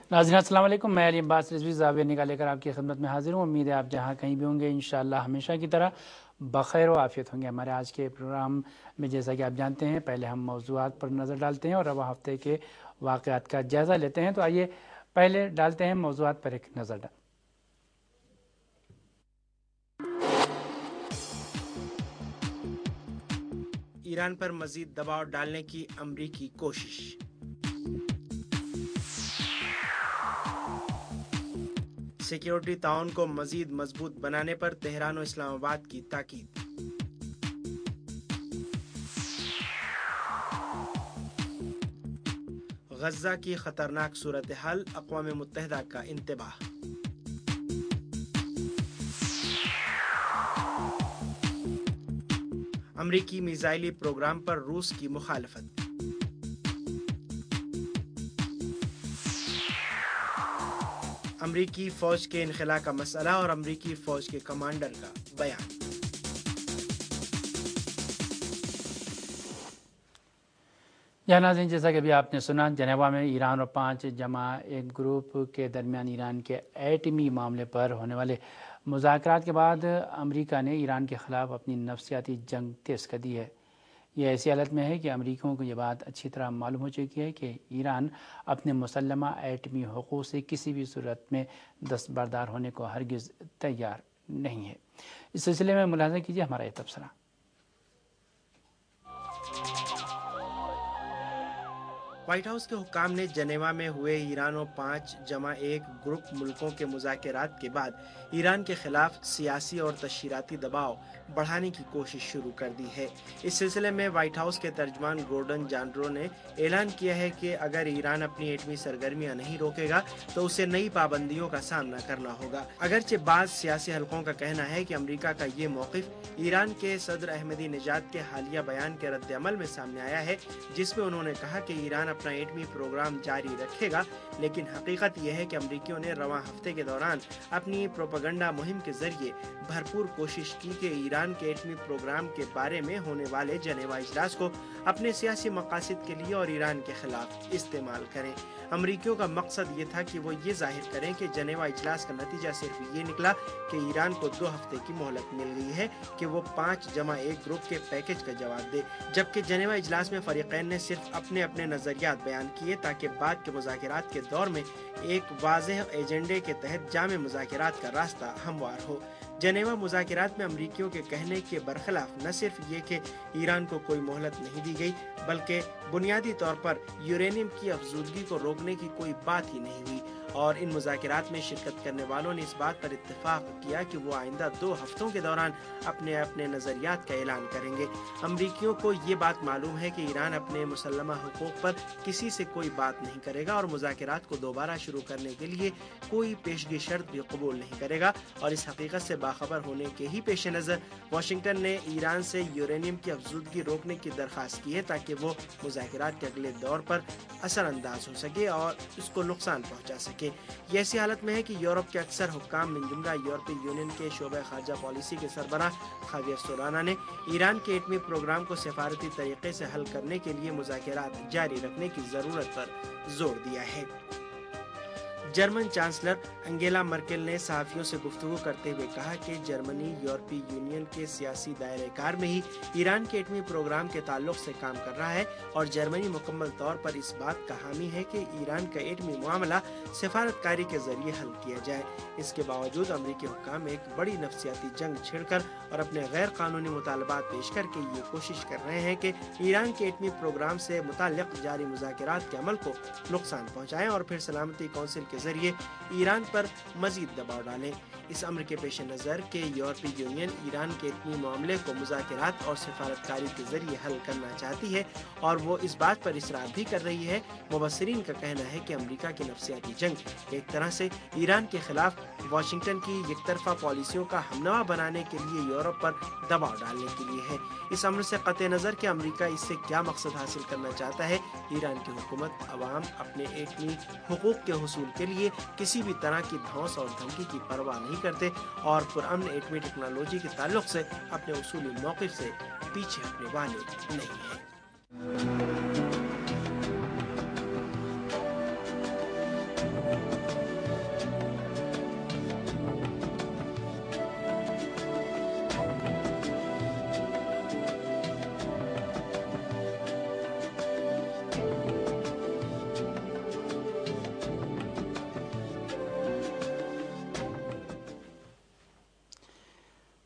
ناظرین السلام علیکم، میں علی عباس رضوی زاویہ نگاہ لے کر آپ کی خدمت میں حاضر ہوں۔ امید ہے آپ جہاں کہیں بھی ہوں گے انشاءاللہ ہمیشہ کی طرح بخیر و عافیت ہوں گے۔ ہمارے آج کے پروگرام میں جیسا کہ آپ جانتے ہیں پہلے ہم موضوعات پر نظر ڈالتے ہیں اور رواں ہفتے کے واقعات کا جائزہ لیتے ہیں، تو آئیے پہلے ڈالتے ہیں موضوعات پر ایک نظر ڈال۔ ایران پر مزید دباؤ ڈالنے کی امریکی کوشش۔ سیکیورٹی تعاون کو مزید مضبوط بنانے پر تہران و اسلام آباد کی تاکید۔ غزہ کی خطرناک صورتحال، اقوام متحدہ کا انتباہ۔ امریکی میزائلی پروگرام پر روس کی مخالفت۔ امریکی فوج کے انخلاء کا مسئلہ اور امریکی فوج کے کمانڈر کا بیان۔ ناظرین جیسا کہ ابھی آپ نے سنا، جنیوا میں ایران اور 5+1 گروپ کے درمیان ایران کے ایٹمی معاملے پر ہونے والے مذاکرات کے بعد امریکہ نے ایران کے خلاف اپنی نفسیاتی جنگ تیز کر دی ہے۔ یہ ایسی حالت میں ہے کہ امریکیوں کو یہ بات اچھی طرح معلوم ہو چکی ہے کہ ایران اپنے مسلمہ ایٹمی حقوق سے کسی بھی صورت میں دستبردار ہونے کو ہرگز تیار نہیں ہے۔ اس سلسلے میں ملاحظہ کیجیے ہمارا یہ تبصرہ۔ وائٹ ہاؤس کے حکام نے جنیوا میں ہوئے ایران و 5+1 گروپ ملکوں کے مذاکرات کے بعد ایران کے خلاف سیاسی اور تشہیراتی دباؤ بڑھانے کی کوشش شروع کر دی ہے۔ اس سلسلے میں وائٹ ہاؤس کے ترجمان گورڈن جانڈرو نے اعلان کیا ہے کہ اگر ایران اپنی ایٹمی سرگرمیاں نہیں روکے گا تو اسے نئی پابندیوں کا سامنا کرنا ہوگا۔ اگرچہ بعض سیاسی حلقوں کا کہنا ہے کہ امریکہ کا یہ موقف ایران کے صدر احمدی نژاد کے حالیہ بیان کے رد عمل میں سامنے آیا ہے، جس میں انہوں نے کہا کہ ایران اپنا ایٹمی پروگرام جاری رکھے گا، لیکن حقیقت یہ ہے کہ امریکیوں نے رواں ہفتے کے دوران اپنی پروپیگنڈا مہم کے ذریعے بھرپور کوشش کی کہ ایران کے ایٹمی پروگرام کے بارے میں ہونے والے جنیوا اجلاس کو اپنے سیاسی مقاصد کے لیے اور ایران کے خلاف استعمال کریں۔ امریکیوں کا مقصد یہ تھا کہ وہ یہ ظاہر کریں کہ جنیوا اجلاس کا نتیجہ صرف یہ نکلا کہ ایران کو 2 ہفتے کی مہلت مل گئی ہے کہ وہ 5+1 گروپ کے پیکج کا جواب دے، جبکہ جنیوا اجلاس میں فریقین نے صرف اپنے نظریات بیان کیے تاکہ بعد کے مذاکرات کے دور میں ایک واضح ایجنڈے کے تحت جامع مذاکرات کا راستہ ہموار ہو۔ جنیوا مذاکرات میں امریکیوں کے کہنے کے برخلاف نہ صرف یہ کہ ایران کو کوئی مہلت نہیں دی گئی، بلکہ بنیادی طور پر یورینیم کی افزودگی کو روکنے کی کوئی بات ہی نہیں ہوئی، اور ان مذاکرات میں شرکت کرنے والوں نے اس بات پر اتفاق کیا کہ وہ آئندہ 2 ہفتوں کے دوران اپنے نظریات کا اعلان کریں گے۔ امریکیوں کو یہ بات معلوم ہے کہ ایران اپنے مسلمہ حقوق پر کسی سے کوئی بات نہیں کرے گا اور مذاکرات کو دوبارہ شروع کرنے کے لیے کوئی پیشگی شرط بھی قبول نہیں کرے گا، اور اس حقیقت سے باخبر ہونے کے ہی پیش نظر واشنگٹن نے ایران سے یورینیم کی افزودگی روکنے کی درخواست کی ہے تاکہ وہ مذاکرات کے اگلے دور پر اثر انداز ہو سکے اور اس کو نقصان پہنچا سکے۔ یہ ایسی حالت میں ہے کہ یورپ کے اکثر حکام من جملہ یورپی یونین کے شعبہ خارجہ پالیسی کے سربراہ خاویر سولانا نے ایران کے ایٹمی پروگرام کو سفارتی طریقے سے حل کرنے کے لیے مذاکرات جاری رکھنے کی ضرورت پر زور دیا ہے۔ جرمن چانسلر انگیلا مرکل نے صحافیوں سے گفتگو کرتے ہوئے کہا کہ جرمنی یورپی یونین کے سیاسی دائرہ کار میں ہی ایران کے ایٹمی پروگرام کے تعلق سے کام کر رہا ہے، اور جرمنی مکمل طور پر اس بات کا حامی ہے کہ ایران کا ایٹمی معاملہ سفارتکاری کے ذریعے حل کیا جائے۔ اس کے باوجود امریکی حکام ایک بڑی نفسیاتی جنگ چھڑ کر اور اپنے غیر قانونی مطالبات پیش کر کے یہ کوشش کر رہے ہیں کہ ایران کے ایٹمی پروگرام سے متعلق جاری مذاکرات کے عمل کو نقصان پہنچائیں اور پھر سلامتی کونسل کے ذریعے ایران پر مزید دباؤ ڈالیں۔ اس امر کے پیش نظر کہ یورپی یونین ایران کے ایٹمی معاملے کو مذاکرات اور سفارتکاری کے ذریعے حل کرنا چاہتی ہے اور وہ اس بات پر اصرار بھی کر رہی ہے، مبصرین کا کہنا ہے کہ امریکہ کی نفسیاتی جنگ ایک طرح سے ایران کے خلاف واشنگٹن کی یک طرفہ پالیسیوں کا ہمنوا بنانے کے لیے یورپ پر دباؤ ڈالنے کے لیے ہے۔ اس امر سے قطع نظر کہ امریکہ اس سے کیا مقصد حاصل کرنا چاہتا ہے، ایران کی حکومت عوام اپنے ایٹمی حقوق کے حصول کے لیے کسی بھی طرح کی دھونس اور دھمکی کی پرواہ نہیں کرتے اور پرامن ایٹمی ٹیکنالوجی کے تعلق سے اپنے اصولی موقف سے پیچھے ہٹنے والے نہیں ہیں۔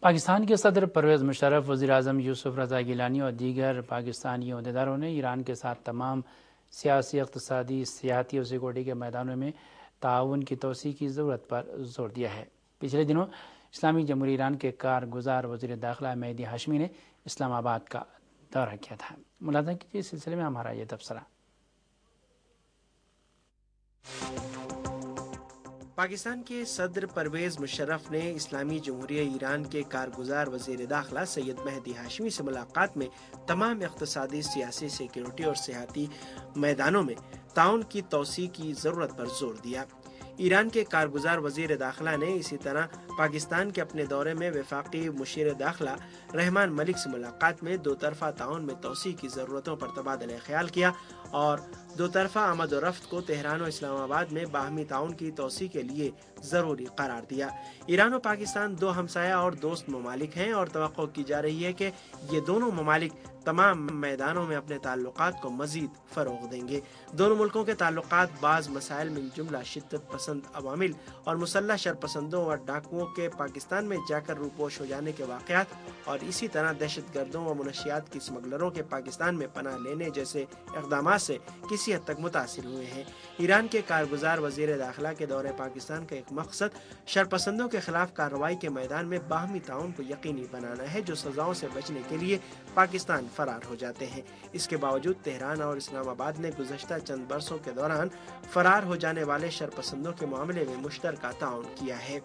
پاکستان کے صدر پرویز مشرف، وزیر اعظم یوسف رضا گیلانی اور دیگر پاکستانی عہدیداروں نے ایران کے ساتھ تمام سیاسی، اقتصادی، سیاحتی اور سیکورٹی کے میدانوں میں تعاون کی توسیع کی ضرورت پر زور دیا ہے۔ پچھلے دنوں اسلامی جمہوریہ ایران کے کارگزار وزیر داخلہ مہدی ہاشمی نے اسلام آباد کا دورہ کیا تھا۔ ملاحظہ کیجیے اس سلسلے میں ہمارا یہ تبصرہ۔ پاکستان کے صدر پرویز مشرف نے اسلامی جمہوریہ ایران کے کارگزار وزیر داخلہ سید مہدی ہاشمی سے ملاقات میں تمام اقتصادی، سیاسی، سیکیورٹی اور سیاحتی میدانوں میں تعاون کی توسیع کی ضرورت پر زور دیا۔ ایران کے کارگزار وزیر داخلہ نے اسی طرح پاکستان کے اپنے دورے میں وفاقی مشیر داخلہ رحمان ملک سے ملاقات میں دو طرفہ تعاون میں توسیع کی ضرورتوں پر تبادلہ خیال کیا اور دو طرفہ آمد و رفت کو تہران و اسلام آباد میں باہمی تعاون کی توسیع کے لیے ضروری قرار دیا۔ ایران و پاکستان دو ہمسایہ اور دوست ممالک ہیں اور توقع کی جا رہی ہے کہ یہ دونوں ممالک تمام میدانوں میں اپنے تعلقات کو مزید فروغ دیں گے۔ دونوں ملکوں کے تعلقات بعض مسائل من جملہ شدت پسند عوامل اور مسلح شرپسندوں اور ڈاکوؤں کے پاکستان میں جا کر روپوش ہو جانے کے واقعات اور اسی طرح دہشت گردوں و منشیات کی اسمگلروں کے پاکستان میں پناہ لینے جیسے اقدامات سے کسی حد تک متاثر ہوئے ہیں۔ ایران کے کارگزار وزیر داخلہ کے دورے پاکستان کا ایک مقصد شرپسندوں کے خلاف کارروائی کے میدان میں باہمی تعاون کو یقینی بنانا ہے، جو سزاؤں سے بچنے کے لیے پاکستان فرار ہو جاتے ہیں۔ اس کے باوجود تہران اور اسلام آباد نے گزشتہ چند برسوں کے دوران فرار ہو جانے والے شرپسندوں کے معاملے میں مشترکہ تعاون کیا ہے۔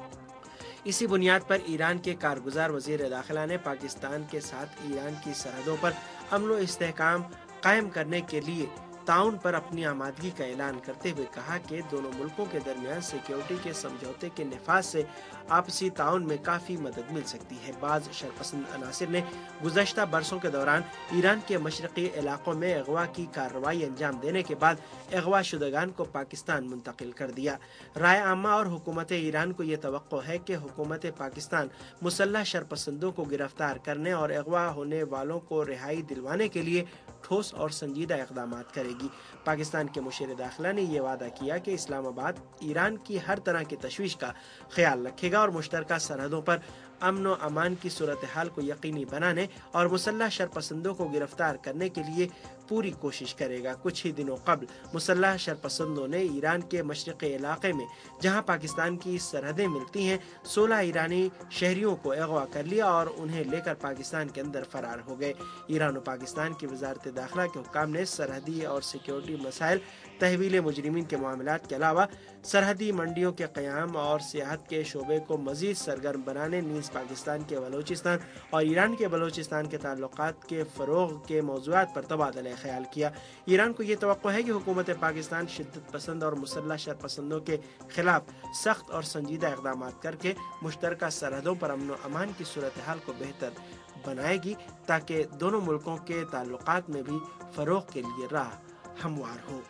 اسی بنیاد پر ایران کے کارگزار وزیر داخلہ نے پاکستان کے ساتھ ایران کی سرحدوں پر امن و استحکام قائم کرنے کے لیے تعاون پر اپنی آمادگی کا اعلان کرتے ہوئے کہا کہ دونوں ملکوں کے درمیان سیکیورٹی کے سمجھوتے کے نفاذ سے آپسی تعاون میں کافی مدد مل سکتی ہے۔ بعض شرپسند عناصر نے گزشتہ برسوں کے دوران ایران کے مشرقی علاقوں میں اغوا کی کارروائی انجام دینے کے بعد اغوا شدگان کو پاکستان منتقل کر دیا۔ رائے عامہ اور حکومت ایران کو یہ توقع ہے کہ حکومت پاکستان مسلح شرپسندوں کو گرفتار کرنے اور اغوا ہونے والوں کو رہائی دلوانے کے لیے ٹھوس اور سنجیدہ اقدامات کرے گی۔ پاکستان کے مشیر داخلہ نے یہ وعدہ کیا کہ اسلام آباد ایران کی ہر طرح کی تشویش کا خیال رکھے گا اور مشترکہ سرحدوں پر امن و امان کی صورتحال کو یقینی بنانے اور مسلح شرپسندوں کو گرفتار کرنے کے لیے پوری کوشش کرے گا۔ کچھ ہی دنوں قبل مسلح شرپسندوں نے ایران کے مشرقی علاقے میں جہاں پاکستان کی سرحدیں ملتی ہیں 16 ایرانی شہریوں کو اغوا کر لیا اور انہیں لے کر پاکستان کے اندر فرار ہو گئے۔ ایران و پاکستان کی وزارت داخلہ کے حکام نے سرحدی اور سیکیورٹی مسائل، تحویل مجرمین کے معاملات کے علاوہ سرحدی منڈیوں کے قیام اور سیاحت کے شعبے کو مزید سرگرم بنانے، نیز پاکستان کے بلوچستان اور ایران کے بلوچستان کے تعلقات کے فروغ کے موضوعات پر تبادلہ خیال کیا۔ ایران کو یہ توقع ہے کہ حکومت پاکستان شدت پسند اور مسلح شرپسندوں کے خلاف سخت اور سنجیدہ اقدامات کر کے مشترکہ سرحدوں پر امن و امان کی صورتحال کو بہتر بنائے گی تاکہ دونوں ملکوں کے تعلقات میں بھی فروغ کے لیے راہ ہموار ہو۔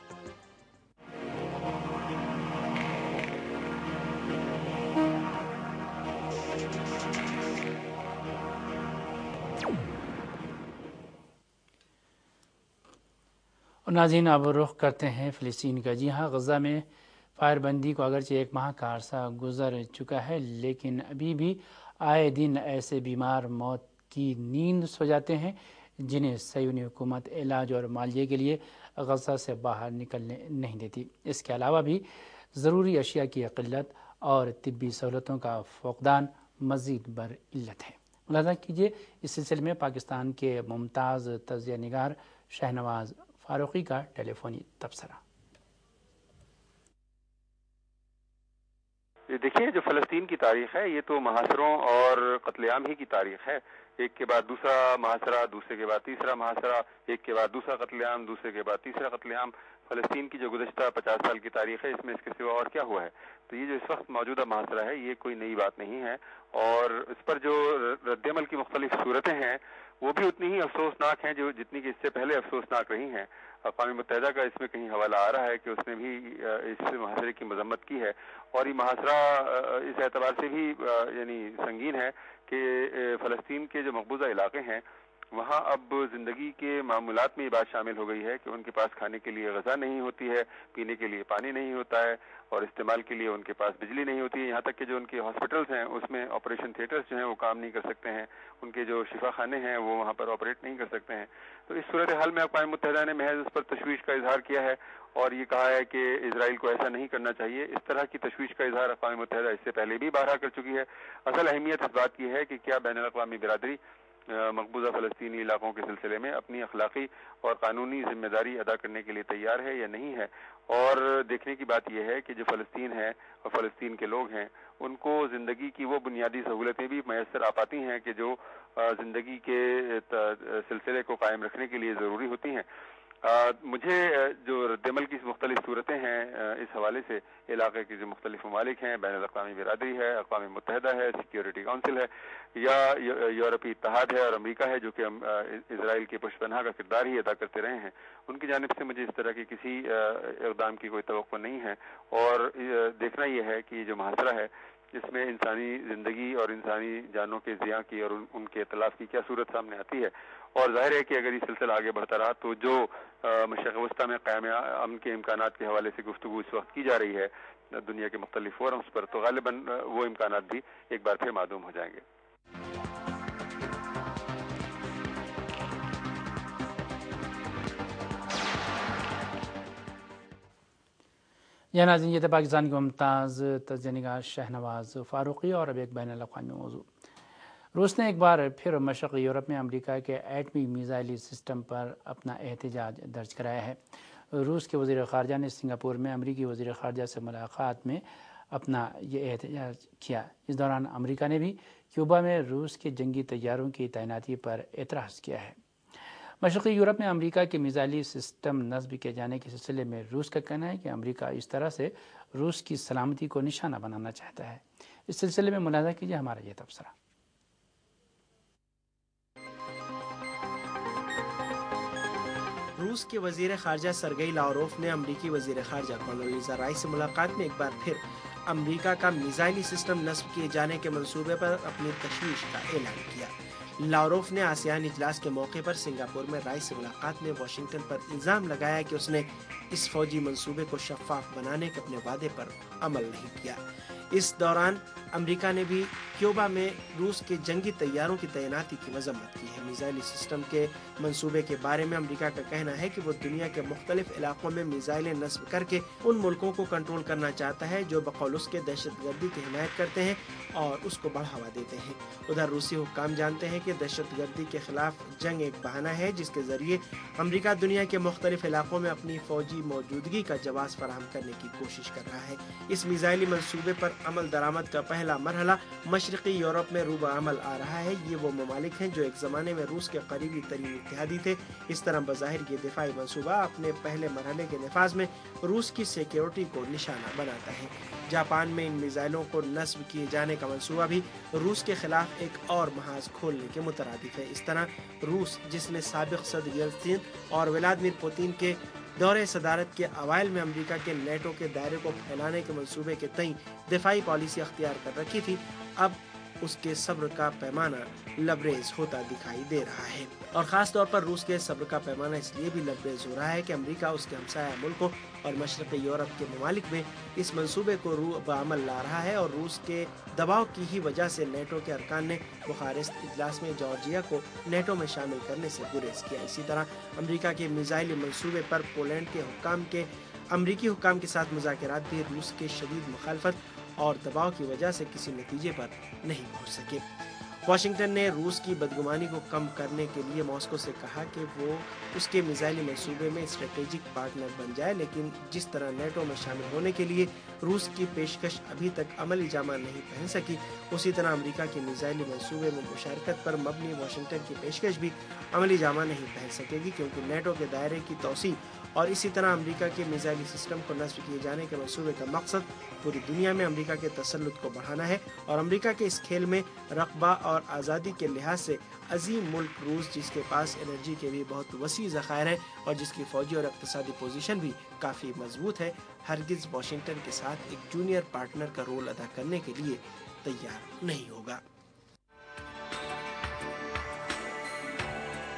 اور ناظرین اب رخ کرتے ہیں فلسطین کا۔ جی ہاں، غزہ میں فائر بندی کو اگرچہ ایک ماہ کا عرصہ گزر چکا ہے، لیکن ابھی بھی آئے دن ایسے بیمار موت کی نیند سو جاتے ہیں جنہیں صہیونی حکومت علاج اور معالجے کے لیے غزہ سے باہر نکلنے نہیں دیتی۔ اس کے علاوہ بھی ضروری اشیاء کی قلت اور طبی سہولتوں کا فقدان مزید بر علت ہے۔ ملاحظہ کیجیے اس سلسلے میں پاکستان کے ممتاز تجزیہ نگار شہنواز فاروقی کا ٹیلی فونی تبصرہ۔ دیکھیے، جو فلسطین کی تاریخ ہے یہ تو محاصروں اور قتل عام ہی کی تاریخ ہے۔ ایک کے بعد دوسرا محاصرہ، دوسرے کے بعد تیسرا محاصرہ، ایک کے بعد دوسرا قتل عام، دوسرے کے بعد تیسرا قتل عام۔ فلسطین کی جو گزشتہ 50 سال کی تاریخ ہے، اس میں اس کے سوا اور کیا ہوا ہے؟ تو یہ جو اس وقت موجودہ محاصرہ ہے یہ کوئی نئی بات نہیں ہے، اور اس پر جو رد عمل کی مختلف صورتیں ہیں وہ بھی اتنی ہی افسوسناک ہیں جو جتنی کہ اس سے پہلے افسوسناک رہی ہیں۔ اقوام متحدہ کا اس میں کہیں حوالہ آ رہا ہے کہ اس نے بھی اس محاصرے کی مذمت کی ہے، اور یہ محاصرہ اس اعتبار سے بھی یعنی سنگین ہے کہ فلسطین کے جو مقبوضہ علاقے ہیں وہاں اب زندگی کے معمولات میں یہ بات شامل ہو گئی ہے کہ ان کے پاس کھانے کے لیے غذا نہیں ہوتی ہے، پینے کے لیے پانی نہیں ہوتا ہے، اور استعمال کے لیے ان کے پاس بجلی نہیں ہوتی ہے. یہاں تک کہ جو ان کے ہاسپٹلس ہیں اس میں آپریشن تھیٹرز جو ہیں وہ کام نہیں کر سکتے ہیں، ان کے جو شفا خانے ہیں وہ وہاں پر آپریٹ نہیں کر سکتے ہیں. تو اس صورتحال میں اقوام متحدہ نے محض اس پر تشویش کا اظہار کیا ہے اور یہ کہا ہے کہ اسرائیل کو ایسا نہیں کرنا چاہیے. اس طرح کی تشویش کا اظہار اقوام متحدہ اس سے پہلے بھی بارہا کر چکی ہے. اصل اہمیت اس بات کی ہے کہ کیا بین الاقوامی برادری مقبوضہ فلسطینی علاقوں کے سلسلے میں اپنی اخلاقی اور قانونی ذمہ داری ادا کرنے کے لیے تیار ہے یا نہیں ہے. اور دیکھنے کی بات یہ ہے کہ جو فلسطین ہے اور فلسطین کے لوگ ہیں ان کو زندگی کی وہ بنیادی سہولتیں بھی میسر آ پاتی ہیں کہ جو زندگی کے سلسلے کو قائم رکھنے کے لیے ضروری ہوتی ہیں. مجھے جو رد عمل کی مختلف صورتیں ہیں اس حوالے سے علاقے کے جو مختلف ممالک ہیں، بین الاقوامی برادری ہے، اقوام متحدہ ہے، سیکیورٹی کونسل ہے، یا یورپی اتحاد ہے اور امریکہ ہے جو کہ اسرائیل کے پشت پناہ کا کردار ہی ادا کرتے رہے ہیں، ان کی جانب سے مجھے اس طرح کی کسی اقدام کی کوئی توقع نہیں ہے. اور دیکھنا یہ ہے کہ جو محاصرہ ہے جس میں انسانی زندگی اور انسانی جانوں کے ضیاع کی اور ان کے اتلاف کی کیا صورت سامنے آتی ہے. اور ظاہر ہے کہ اگر یہ سلسلہ آگے بڑھتا رہا تو جو مشرق وسطیٰ میں قیام امن کے امکانات کے حوالے سے گفتگو اس وقت کی جا رہی ہے دنیا کے مختلف فورمز پر، تو غالباً وہ امکانات بھی ایک بار پھر معدوم ہو جائیں گے. یہ ناظرین، یہ تھا پاکستان کے ممتاز تجزیہ نگار شہنواز فاروقی. اور اب ایک بین الاقوامی موضوع. روس نے ایک بار پھر مشرقی یورپ میں امریکہ کے ایٹمی میزائل سسٹم پر اپنا احتجاج درج کرایا ہے. روس کے وزیر خارجہ نے سنگاپور میں امریکی وزیر خارجہ سے ملاقات میں اپنا یہ احتجاج کیا. اس دوران امریکہ نے بھی کیوبا میں روس کے جنگی طیاروں کی تعیناتی پر اعتراض کیا ہے. مشرقی یورپ میں امریکہ کے میزائلی سسٹم نصب کیے جانے کے سلسلے میں روس کا کہنا ہے کہ امریکہ اس طرح سے روس کی سلامتی کو نشانہ بنانا چاہتا ہے. اس سلسلے میں ملاحظہ کیجیے ہمارا یہ تبصرہ. روس کے وزیر خارجہ سرگئی لاوروف نے امریکی وزیر خارجہ کونڈولیزا رائس سے ملاقات میں ایک بار پھر امریکہ کا میزائلی سسٹم نصب کیے جانے کے منصوبے پر اپنی تشویش کا اعلان کیا. لاوروف نے آسیان اجلاس کے موقع پر سنگاپور میں رائس سے ملاقات میں واشنگٹن پر الزام لگایا کہ اس نے اس فوجی منصوبے کو شفاف بنانے کے اپنے وعدے پر عمل نہیں کیا. اس دوران امریکہ نے بھی کیوبا میں روس کے جنگی طیاروں کی تعیناتی کی مذمت کی ہے. میزائلی سسٹم کے منصوبے کے بارے میں امریکہ کا کہنا ہے کہ وہ دنیا کے مختلف علاقوں میں میزائلیں نصب کر کے ان ملکوں کو کنٹرول کرنا چاہتا ہے جو بقول اس کے دہشت گردی کی حمایت کرتے ہیں اور اس کو بڑھاوا دیتے ہیں. ادھر روسی حکام جانتے ہیں کہ دہشت گردی کے خلاف جنگ ایک بہانہ ہے جس کے ذریعے امریکہ دنیا کے مختلف علاقوں میں اپنی فوجی موجودگی کا جواز فراہم کرنے کی کوشش کر رہا ہے. اس میزائلی منصوبے پر عمل درآمد کا پہلا مرحلہ مشرقی یورپ میں روبہ عمل آ رہا ہے. یہ وہ ممالک ہیں جو ایک زمانے میں روس کے قریبی ترین اتحادی تھے. اس طرح بظاہر یہ دفاعی منصوبہ اپنے پہلے مرحلے کے نفاذ میں روس کی سیکیورٹی کو نشانہ بناتا ہے. جاپان میں ان میزائلوں کو نصب کیے جانے کا منصوبہ بھی روس کے خلاف ایک اور محاذ کھولنے کے مترادف ہے. اس طرح روس، جس نے سابق صدر یلتسن اور ولادیمیر پوتین کے دورے صدارت کے اوائل میں امریکہ کے نیٹو کے دائرے کو پھیلانے کے منصوبے کے تئیں دفاعی پالیسی اختیار کر رکھی تھی، اب اس کے صبر کا پیمانہ لبریز ہوتا دکھائی دے رہا ہے. اور خاص طور پر روس کے صبر کا پیمانہ اس لیے بھی لبریز ہو رہا ہے کہ امریکہ اس کے ہمسایہ ملکوں اور مشرقی یورپ کے ممالک میں اس منصوبے کو بعمل لا رہا ہے. اور روس کے دباؤ کی ہی وجہ سے نیٹو کے ارکان نے بخارسٹ اجلاس میں جارجیا کو نیٹو میں شامل کرنے سے گریز کیا. اسی طرح امریکہ کے میزائل منصوبے پر پولینڈ کے امریکی حکام کے ساتھ مذاکرات بھی روس کے شدید مخالفت اور دباؤ کی وجہ سے کسی نتیجے پر نہیں پہنچ سکے. واشنگٹن نے روس کی بدگمانی کو کم کرنے کے لیے ماسکو سے کہا کہ وہ اس کے میزائلی منصوبے میں اسٹریٹجک پارٹنر بن جائے، لیکن جس طرح نیٹو میں شامل ہونے کے لیے روس کی پیشکش ابھی تک عملی جامہ نہیں پہن سکی، اسی طرح امریکہ کے میزائلی منصوبے میں مشارکت پر مبنی واشنگٹن کی پیشکش بھی عملی جامہ نہیں پہن سکے گی، کیونکہ نیٹو کے دائرے کی توسیع اور اسی طرح امریکہ کے میزائلی سسٹم کو نصب کیے جانے کے منصوبے کا مقصد پوری دنیا میں امریکہ کے تسلط کو بڑھانا ہے. اور امریکہ کے اس کھیل میں رقبہ اور آزادی کے لحاظ سے عظیم ملک روس، جس کے پاس انرجی کے بھی بہت وسیع ذخائر ہیں اور جس کی فوجی اور اقتصادی پوزیشن بھی کافی مضبوط ہے، ہرگز واشنگٹن کے ساتھ ایک جونیئر پارٹنر کا رول ادا کرنے کے لیے تیار نہیں ہوگا.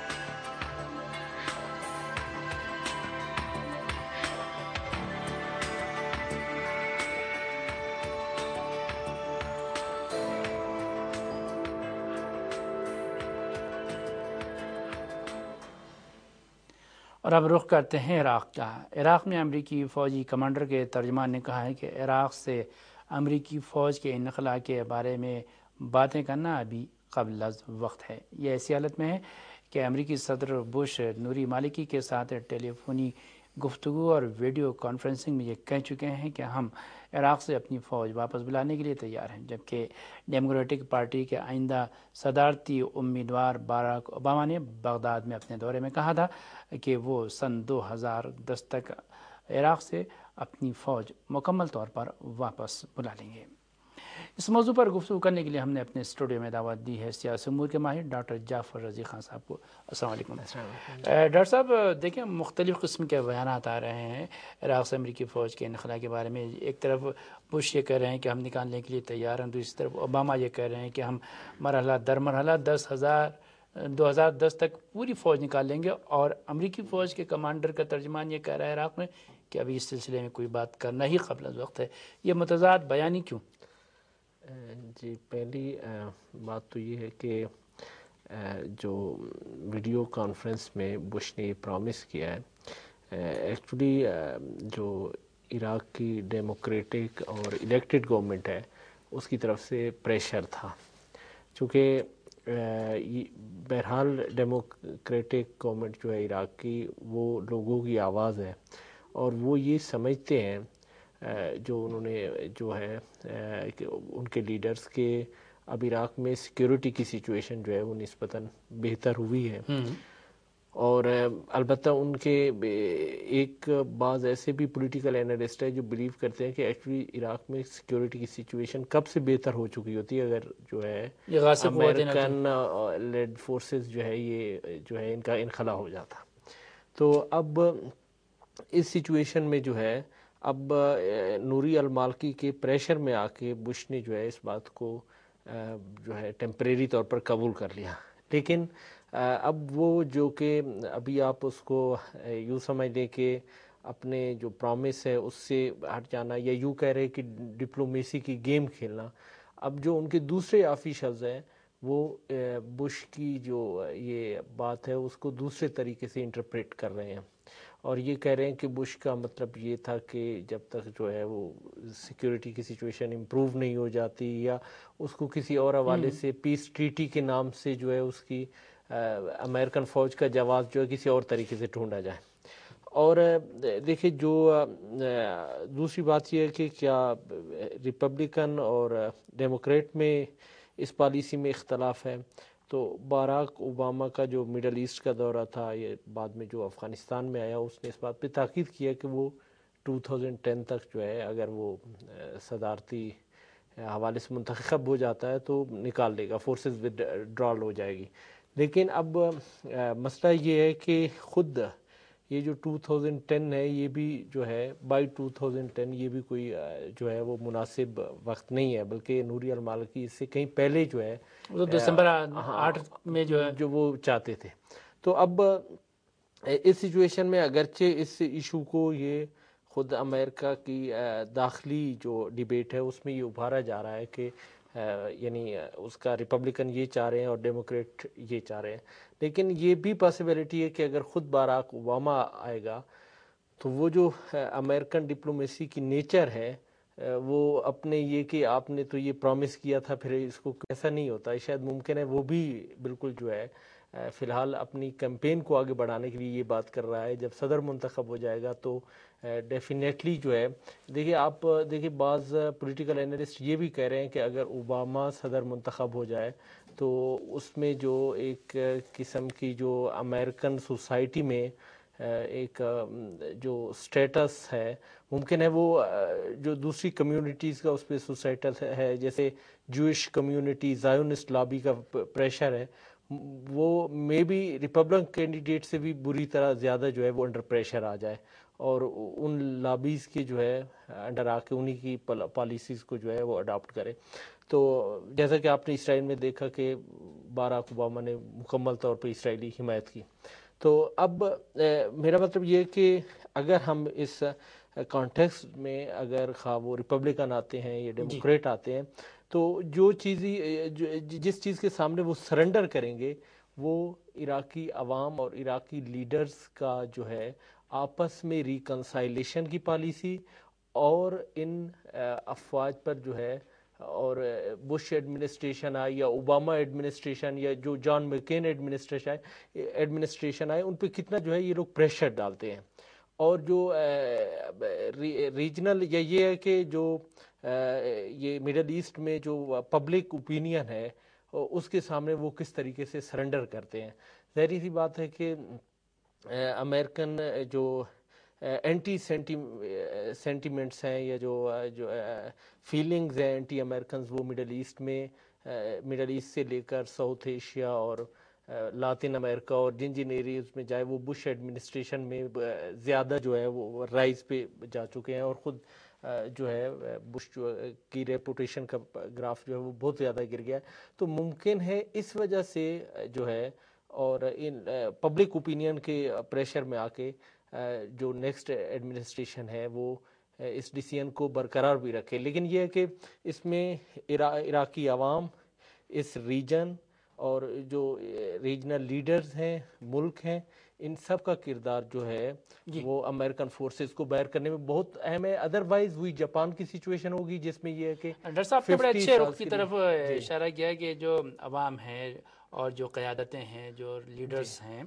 اور اب رخ کرتے ہیں عراق کا۔ عراق میں امریکی فوجی کمانڈر کے ترجمان نے کہا ہے کہ عراق سے امریکی فوج کے انخلا کے بارے میں باتیں کرنا ابھی قبل از وقت ہے۔ یہ ایسی حالت میں ہے کہ امریکی صدر بش نوری مالکی کے ساتھ ٹیلی فونی گفتگو اور ویڈیو کانفرنسنگ میں یہ کہہ چکے ہیں کہ ہم عراق سے اپنی فوج واپس بلانے کے لیے تیار ہیں، جبکہ ڈیموکریٹک پارٹی کے آئندہ صدارتی امیدوار باراک اوباما نے بغداد میں اپنے دورے میں کہا تھا کہ وہ سن 2010 تک عراق سے اپنی فوج مکمل طور پر واپس بلا لیں گے۔ اس موضوع پر گفتگو کرنے کے لیے ہم نے اپنے اسٹوڈیو میں دعوت دی ہے سیاسی امور کے ماہر ڈاکٹر جعفر رضی خان صاحب کو۔ السلام علیکم۔ ڈاکٹر صاحب دیکھیں، مختلف قسم کے بیانات آ رہے ہیں عراق سے امریکی فوج کے انخلا کے بارے میں۔ ایک طرف بش یہ کہہ رہے ہیں کہ ہم نکالنے کے لیے تیار ہیں، دوسری طرف اوباما یہ کہہ رہے ہیں کہ ہم مرحلہ در مرحلہ 2010 تک پوری فوج نکال لیں گے، اور امریکی فوج کے کمانڈر کا ترجمان یہ کہہ رہا ہے عراق میں کہ ابھی اس سلسلے میں کوئی بات کرنا ہی قبل از وقت ہے۔ یہ متضاد بیانی کیوں؟ جی، پہلی بات تو یہ ہے کہ جو ویڈیو کانفرنس میں بش نے یہ پرومس کیا ہے، ایکچولی جو عراق کی ڈیموکریٹک اور الیکٹڈ گورنمنٹ ہے اس کی طرف سے پریشر تھا، چونکہ بہرحال ڈیموکریٹک گورنمنٹ جو ہے عراق کی، وہ لوگوں کی آواز ہے، اور وہ یہ سمجھتے ہیں جو انہوں نے جو ہے کہ ان کے لیڈرز کے اب عراق میں سیکیورٹی کی سچویشن جو ہے وہ نسبتاً بہتر ہوئی ہے، اور البتہ ان کے ایک بعض ایسے بھی پولیٹیکل اینالسٹ ہیں جو بلیو کرتے ہیں کہ ایکچولی عراق میں سیکیورٹی کی سچویشن کب سے بہتر ہو چکی ہوتی ہے اگر جو ہے امریکن لیڈ فورسز جو ہے یہ جو ہے ان کا انخلا ہو جاتا۔ تو اب اس سچویشن میں جو ہے اب نوری المالکی کے پریشر میں آ کے بش نے جو ہے اس بات کو جو ہے ٹیمپریری طور پر قبول کر لیا، لیکن اب وہ جو کہ ابھی آپ اس کو یوں سمجھ لیں کہ اپنے جو پرومس ہے اس سے ہٹ جانا، یا یوں کہہ رہے کہ ڈپلومیسی کی گیم کھیلنا، اب جو ان کے دوسرے آفیشلز ہیں وہ بش کی جو یہ بات ہے اس کو دوسرے طریقے سے انٹرپریٹ کر رہے ہیں، اور یہ کہہ رہے ہیں کہ بش کا مطلب یہ تھا کہ جب تک جو ہے وہ سیکیورٹی کی سچویشن امپروو نہیں ہو جاتی، یا اس کو کسی اور حوالے سے پیس ٹریٹی کے نام سے جو ہے اس کی امریکن فوج کا جواز جو ہے کسی اور طریقے سے ڈھونڈا جائے۔ اور دیکھیں، جو دوسری بات یہ ہے کہ کیا ریپبلکن اور ڈیموکریٹ میں اس پالیسی میں اختلاف ہے، تو باراک اوباما کا جو مڈل ایسٹ کا دورہ تھا، یہ بعد میں جو افغانستان میں آیا، اس نے اس بات پہ تاکید کیا کہ وہ 2010 تک جو ہے اگر وہ صدارتی حوالے سے منتخب ہو جاتا ہے تو نکال دے گا، فورسز ودرال ہو جائے گی۔ لیکن اب مسئلہ یہ ہے کہ خود یہ جو 2010 ہے یہ بھی جو ہے بائی 2010 یہ بھی کوئی جو ہے وہ مناسب وقت نہیں ہے، بلکہ نوری المالکی اس سے کہیں پہلے جو ہے دسمبر 8 میں جو ہے جو وہ چاہتے تھے۔ تو اب اس سچویشن میں اگرچہ اس ایشو کو یہ خود امریکہ کی داخلی جو ڈیبیٹ ہے اس میں یہ ابھارا جا رہا ہے کہ یعنی اس کا ریپبلکن یہ چاہ رہے ہیں اور ڈیموکریٹ یہ چاہ رہے ہیں، لیکن یہ بھی پاسبلٹی ہے کہ اگر خود باراک اوباما آئے گا تو وہ جو امریکن ڈپلومیسی کی نیچر ہے وہ اپنے یہ کہ آپ نے تو یہ پرومس کیا تھا پھر اس کو کیسا نہیں ہوتا، شاید ممکن ہے وہ بھی بالکل جو ہے فی الحال اپنی کیمپین کو آگے بڑھانے کے لیے یہ بات کر رہا ہے۔ جب صدر منتخب ہو جائے گا تو ڈیفینیٹلی جو ہے دیکھیے بعض پولیٹیکل اینالسٹ یہ بھی کہہ رہے ہیں کہ اگر اوباما صدر منتخب ہو جائے تو اس میں جو ایک قسم کی جو امریکن سوسائٹی میں ایک جو سٹیٹس ہے ممکن ہے وہ جو دوسری کمیونٹیز کا اس پہ سوسائٹل ہے، جیسے جوئش کمیونٹی، زائونسٹ لابی کا پریشر ہے، وہ مے بی ریپبلکن کینڈیڈیٹ سے بھی بری طرح زیادہ جو ہے وہ انڈر پریشر آ جائے، اور ان لابیز کے جو ہے انڈر آ کے انہی کی پالیسیز کو جو ہے وہ اڈاپٹ کرے۔ تو جیسا کہ آپ نے اسرائیل میں دیکھا کہ باراک اوباما نے مکمل طور پہ اسرائیلی حمایت کی۔ تو اب میرا مطلب یہ ہے کہ اگر ہم اس کانٹیکسٹ میں اگر خواہ وہ ریپبلکن آتے ہیں یا ڈیموکریٹ آتے ہیں تو جو چیزیں جس چیز کے سامنے وہ سرنڈر کریں گے وہ عراقی عوام اور عراقی لیڈرز کا جو ہے آپس میں ریکنسائلیشن کی پالیسی اور ان افواج پر جو ہے اور بش ایڈمنسٹریشن آئے یا اوباما ایڈمنسٹریشن یا جو جان مکین ایڈمنسٹریشن آئے ان پہ کتنا جو ہے یہ لوگ پریشر ڈالتے ہیں. اور جو ریجنل یا یہ ہے کہ جو یہ مڈل ایسٹ میں جو پبلک اوپینین ہے اس کے سامنے وہ کس طریقے سے سرنڈر کرتے ہیں. ظاہری سی بات ہے کہ امریکن جو اینٹی سینٹیمنٹس ہیں یا جو فیلنگز ہیں اینٹی امریکنز وہ مڈل ایسٹ میں مڈل ایسٹ سے لے کر ساؤتھ ایشیا اور لاطن امریکہ اور جن جن ایریز میں جائے وہ بش ایڈمنسٹریشن میں زیادہ جو ہے وہ رائز پہ جا چکے ہیں اور خود جو ہے بش کی ریپوٹیشن کا گراف جو ہے وہ بہت زیادہ گر گیا ہے. تو ممکن ہے اس وجہ سے جو ہے اور ان پبلک اوپینین کے پریشر میں آ کے جو نیکسٹ ایڈمنسٹریشن ہے وہ اس ڈیسیژن کو برقرار بھی رکھے. لیکن یہ ہے کہ اس میں عراقی عوام اس ریجن اور جو ریجنل لیڈرز ہیں ملک ہیں ان سب کا کردار جو ہے وہ امریکن فورسز کو بیئر کرنے میں بہت اہم ہے. ادروائز وہی جاپان کی سچویشن ہوگی جس میں یہ ہے کہ ڈاکٹر صاحب نے بڑے اچھے رخ کی طرف اشارہ کیا ہے کہ جو عوام ہے اور جو قیادتیں ہیں جو لیڈرز ہیں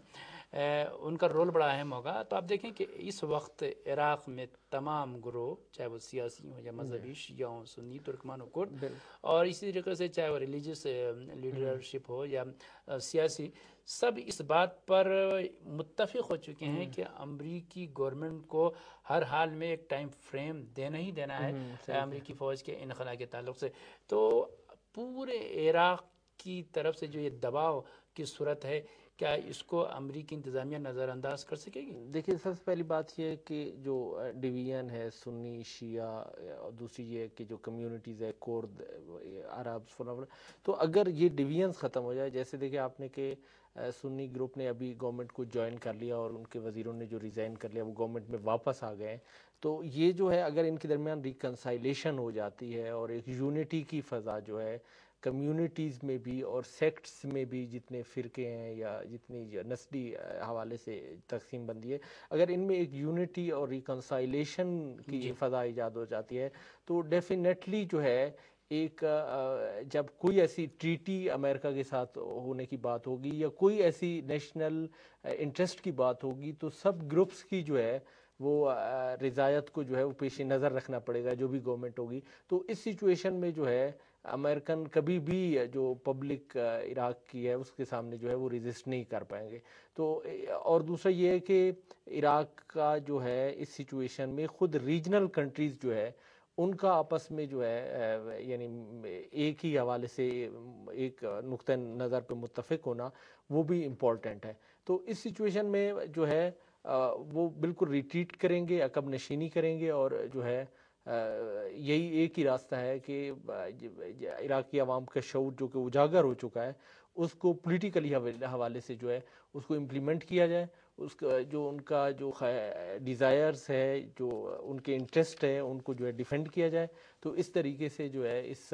ان کا رول بڑا اہم ہوگا. تو آپ دیکھیں کہ اس وقت عراق میں تمام گروہ چاہے وہ سیاسی ہوں یا مذہبی شیعہ ہوں سنی ترکمان و کرد اور اسی طریقے سے چاہے وہ ریلیجیس لیڈرشپ ہو یا سیاسی سب اس بات پر متفق ہو چکے ہیں کہ امریکی گورنمنٹ کو ہر حال میں ایک ٹائم فریم دینا ہی دینا ہے امریکی فوج کے انخلا کے تعلق سے. تو پورے عراق کی طرف سے جو یہ دباؤ کی صورت ہے کیا اس کو امریکی انتظامیہ نظر انداز کر سکے گی؟ دیکھیے سب سے پہلی بات یہ ہے کہ جو ڈویژن ہے سنی شیعہ اور دوسری یہ ہے کہ جو کمیونٹیز ہے کرد عرب تو اگر یہ ڈویژنز ختم ہو جائے جیسے دیکھیں آپ نے کہ سنی گروپ نے ابھی گورنمنٹ کو جوائن کر لیا اور ان کے وزیروں نے جو ریزائن کر لیا وہ گورنمنٹ میں واپس آ گئے. تو یہ جو ہے اگر ان کے درمیان ریکنسائلیشن ہو جاتی ہے اور ایک یونٹی کی فضا جو ہے کمیونٹیز میں بھی اور سیکٹس میں بھی جتنے فرقے ہیں یا جتنی نسلی حوالے سے تقسیم بندی ہے اگر ان میں ایک یونٹی اور ریکنسائلیشن کی فضا ایجاد ہو جاتی ہے تو ڈیفینیٹلی جو ہے ایک جب کوئی ایسی ٹریٹی امریکہ کے ساتھ ہونے کی بات ہوگی یا کوئی ایسی نیشنل انٹرسٹ کی بات ہوگی تو سب گروپس کی جو ہے وہ رضایت کو جو ہے وہ پیش نظر رکھنا پڑے گا جو بھی گورنمنٹ ہوگی. تو اس سچویشن میں جو ہے امریکن کبھی بھی جو پبلک عراق کی ہے اس کے سامنے جو ہے وہ ریزسٹ نہیں کر پائیں گے. تو اور دوسرا یہ ہے کہ عراق کا جو ہے اس سچویشن میں خود ریجنل کنٹریز جو ہے ان کا آپس میں جو ہے یعنی ایک ہی حوالے سے ایک نقطہ نظر پہ متفق ہونا وہ بھی امپورٹنٹ ہے. تو اس سچویشن میں جو ہے وہ بالکل ریٹریٹ کریں گے عقب نشینی کریں گے اور جو ہے یہی ایک ہی راستہ ہے کہ عراقی عوام کا شعور جو کہ اجاگر ہو چکا ہے اس کو پولیٹیکلی حوالے سے جو ہے اس کو امپلیمنٹ کیا جائے. اس کا جو ان کا جو ڈیزائرز ہے جو ان کے انٹرسٹ ہے ان کو جو ہے ڈیفینڈ کیا جائے. تو اس طریقے سے جو ہے اس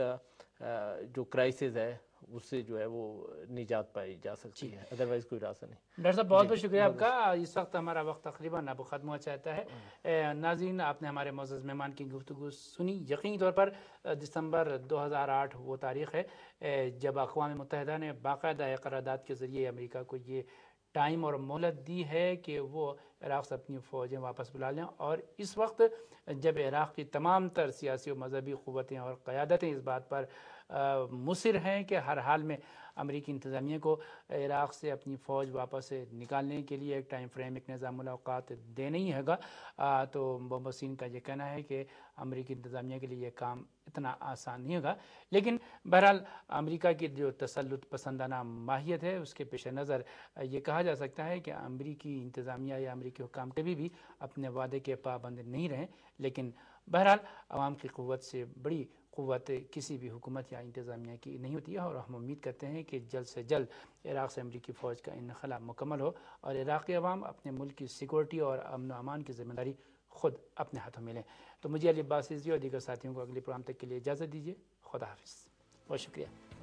جو کرائسس ہے اس سے جو ہے وہ نجات پائی جا سکتی ہے ادروائز کوئی راستہ نہیں. ڈاکٹر صاحب بہت بہت شکریہ آپ کا. اس وقت ہمارا وقت تقریباً اب ختم ہو چاہتا ہے. ناظرین آپ نے ہمارے معزز مہمان کی گفتگو سنی. یقینی طور پر دسمبر 2008 وہ تاریخ ہے جب اقوام متحدہ نے باقاعدہ قرارداد کے ذریعے امریکہ کو یہ ٹائم اور مہلت دی ہے کہ وہ عراق سے اپنی فوجیں واپس بلا لیں. اور اس وقت جب عراق کی تمام تر سیاسی و مذہبی قوتیں اور قیادتیں اس بات پر مصر ہیں کہ ہر حال میں امریکی انتظامیہ کو عراق سے اپنی فوج واپس نکالنے کے لیے ایک ٹائم فریم ایک نظام الاوقات دینا ہی ہوگا. تو محمد وسیم کا یہ کہنا ہے کہ امریکی انتظامیہ کے لیے یہ کام اتنا آسان نہیں ہوگا. لیکن بہرحال امریکہ کی جو تسلط پسندانہ ماہیت ہے اس کے پیش نظر یہ کہا جا سکتا ہے کہ امریکی انتظامیہ یا امریکی حکام کبھی بھی اپنے وعدے کے پابند نہیں رہیں. لیکن بہرحال عوام کی قوت سے بڑی قوت کسی بھی حکومت یا انتظامیہ کی نہیں ہوتی ہے. اور ہم امید کرتے ہیں کہ جلد سے جلد عراق سے امریکی فوج کا انخلا مکمل ہو اور عراقی عوام اپنے ملک کی سیکورٹی اور امن و امان کی ذمہ داری خود اپنے ہاتھوں میں لیں. تو مجھے علی عباس رضوی اور دیگر ساتھیوں کو اگلے پروگرام تک کے لیے اجازت دیجیے. خدا حافظ. بہت شکریہ.